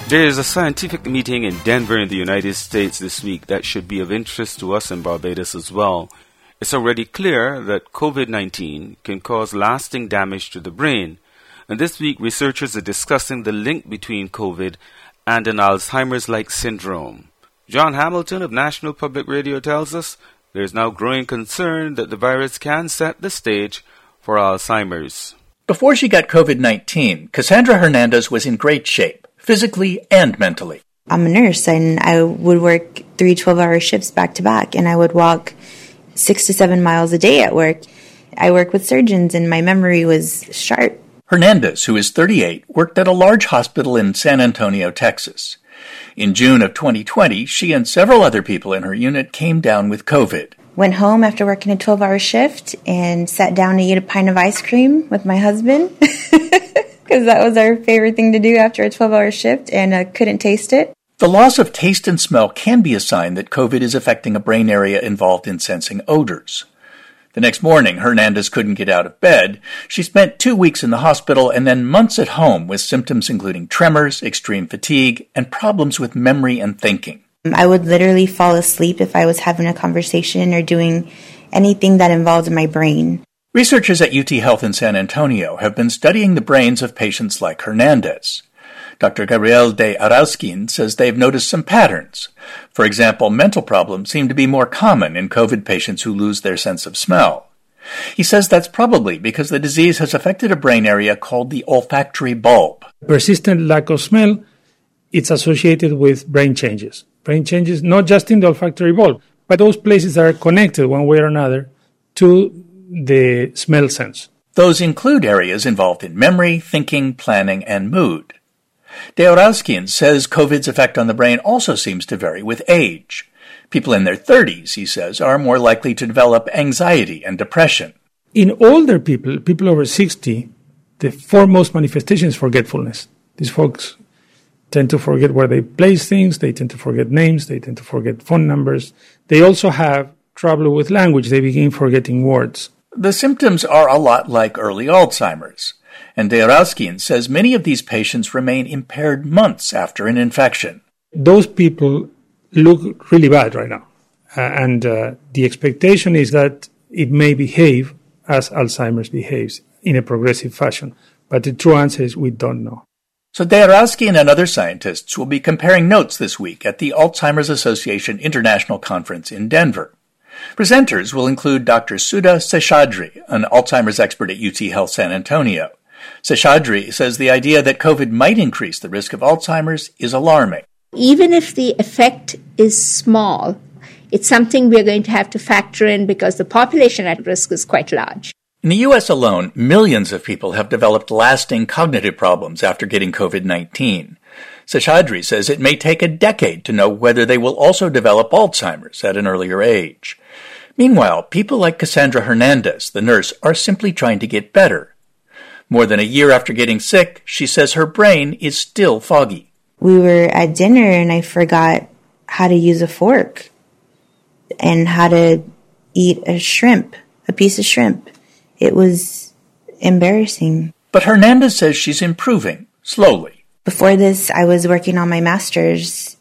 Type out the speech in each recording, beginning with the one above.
There is a scientific meeting in Denver in the United States this week that should be of interest to us in Barbados as well. It's already clear that COVID-19 can cause lasting damage to the brain. And this week, researchers are discussing the link between COVID and an Alzheimer's-like syndrome. John Hamilton of National Public Radio tells us there is now growing concern that the virus can set the stage for Alzheimer's. Before she got COVID-19, Cassandra Hernandez was in great shape, physically and mentally. I'm a nurse, and I would work 3 12-hour shifts back to back, and I would walk 6 to 7 miles a day at work. I work with surgeons, and my memory was sharp. Hernandez, who is 38, worked at a large hospital in San Antonio, Texas. In June of 2020, she and several other people in her unit came down with COVID. Went home after working a 12-hour shift and sat down to eat a pint of ice cream with my husband because that was our favorite thing to do after a 12-hour shift, and couldn't taste it. The loss of taste and smell can be a sign that COVID is affecting a brain area involved in sensing odors. The next morning, Hernandez couldn't get out of bed. She spent 2 weeks in the hospital and then months at home with symptoms including tremors, extreme fatigue, and problems with memory and thinking. I would literally fall asleep if I was having a conversation or doing anything that involved my brain. Researchers at UT Health in San Antonio have been studying the brains of patients like Hernandez. Dr. Gabriel de Arausquin says they've noticed some patterns. For example, mental problems seem to be more common in COVID patients who lose their sense of smell. He says that's probably because the disease has affected a brain area called the olfactory bulb. Persistent lack of smell, it's associated with brain changes. Brain changes not just in the olfactory bulb, but those places that are connected one way or another to the smell sense. Those include areas involved in memory, thinking, planning, and mood. De Arausquin says COVID's effect on the brain also seems to vary with age. People in their 30s, he says, are more likely to develop anxiety and depression. In older people, people over 60, the foremost manifestation is forgetfulness. These folks tend to forget where they place things, they tend to forget names, they tend to forget phone numbers. They also have trouble with language. They begin forgetting words. The symptoms are a lot like early Alzheimer's. And de Arausquin says many of these patients remain impaired months after an infection. Those people look really bad right now. And the expectation is that it may behave as Alzheimer's behaves in a progressive fashion. But the true answer is we don't know. So de Arausquin and other scientists will be comparing notes this week at the Alzheimer's Association International Conference in Denver. Presenters will include Dr. Sudha Seshadri, an Alzheimer's expert at UT Health San Antonio. Seshadri says the idea that COVID might increase the risk of Alzheimer's is alarming. Even if the effect is small, it's something we're going to have to factor in because the population at risk is quite large. In the U.S. alone, millions of people have developed lasting cognitive problems after getting COVID-19. Seshadri says it may take a decade to know whether they will also develop Alzheimer's at an earlier age. Meanwhile, people like Cassandra Hernandez, the nurse, are simply trying to get better. More than a year after getting sick, she says her brain is still foggy. We were at dinner and I forgot how to use a fork and how to eat a piece of shrimp. It was embarrassing. But Hernandez says she's improving, slowly. Before this, I was working on my master's.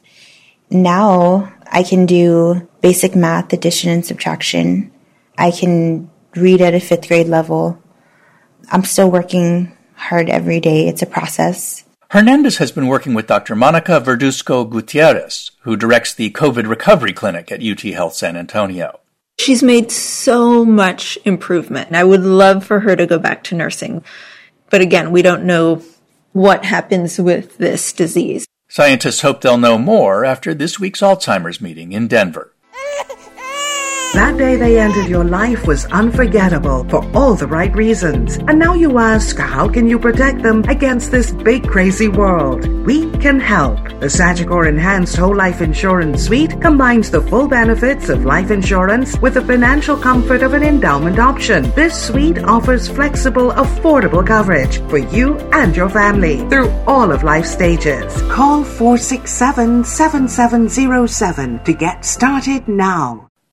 Now I can do basic math, addition and subtraction. I can read at a 5th grade level. I'm still working hard every day. It's a process. Hernandez has been working with Dr. Monica Verduzco Gutierrez, who directs the COVID Recovery Clinic at UT Health San Antonio. She's made so much improvement, and I would love for her to go back to nursing. But again, we don't know what happens with this disease. Scientists hope they'll know more after this week's Alzheimer's meeting in Denver. That day they entered your life was unforgettable for all the right reasons. And now you ask, how can you protect them against this big crazy world? We can help. The Sagicor Enhanced Whole Life Insurance Suite combines the full benefits of life insurance with the financial comfort of an endowment option. This suite offers flexible, affordable coverage for you and your family through all of life stages. Call 467-7707 to get started now.